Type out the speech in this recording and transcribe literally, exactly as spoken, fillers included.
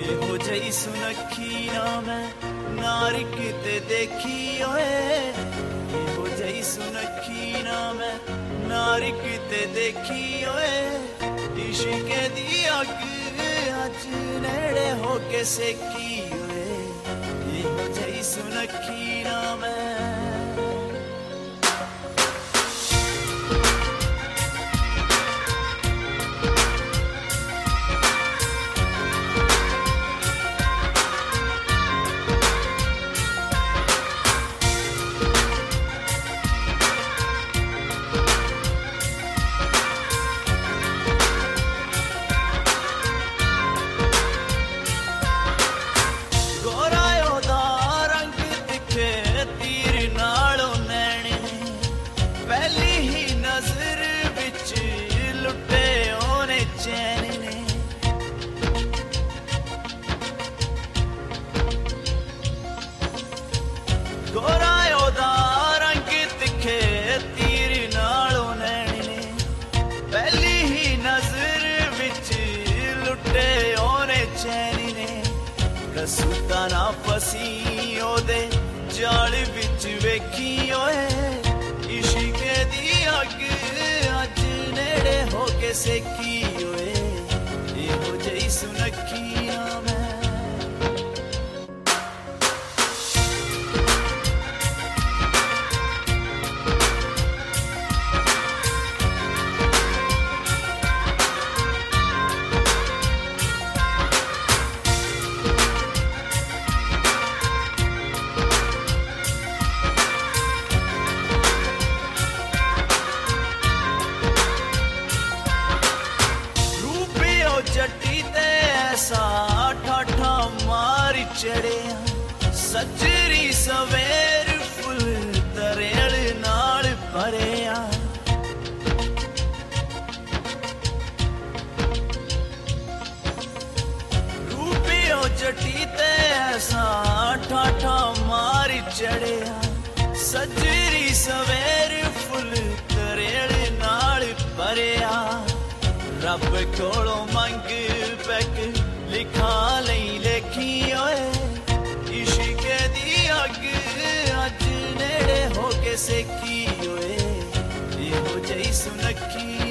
ਇਹੋ ਜਿਹੀ ਸੁਨੱਖੀ ਨਾ ਮੈਂ ਨਾਰੀ ਕਿਤੇ ਦੇਖੀ ਓਏ ਇਹੋ ਜਿਹੀ ਸੁਨੱਖੀ ਨਾ ਮੈਂ ਨਾਰੀ ਕਿਤੇ ਦੇਖੀ ਓਏ ਇਸ਼ਕੇ ਦੀ ਅੱਗ ਅੱਜ ਨੇੜੇ ਹੋ ਕੇ ਸੇਕੀ ਓਏ ਇਹੋ ਜਿਹੀ ਸੁਨੱਖੀ ਨਾ ਮੈਂ ਸੁਤਾ ਨਾ ਫਸੀ ਉਹਦੇ ਜਾਲ ਵਿੱਚ ਵੇਖੀ ਓਏ ਇਸ਼ਕੇ ਦੀ ਅੱਗ ਅੱਜ ਨੇੜੇ ਹੋ ਕੇ ਸੇਕੀ ਓਏ ਇਹੋ ਜਿਹੀ ਸੁਨੱਖੀ ਆ ਮੈਂ जट्टी ते ऐसा ठाठा मारी चढ़िया सजरी सवेर फुल तरेल नाल भरिया रूपियो जट्टी ते ऐसा ठाठा मारी चढ़िया सजरी सवेर फुल तरेल नाल भरिया रब कोलों मंग पैक लिखा लई लेखी ओए इश्के दी अग अज नेड़े हो के सेकी ओए इहो जही सुनखी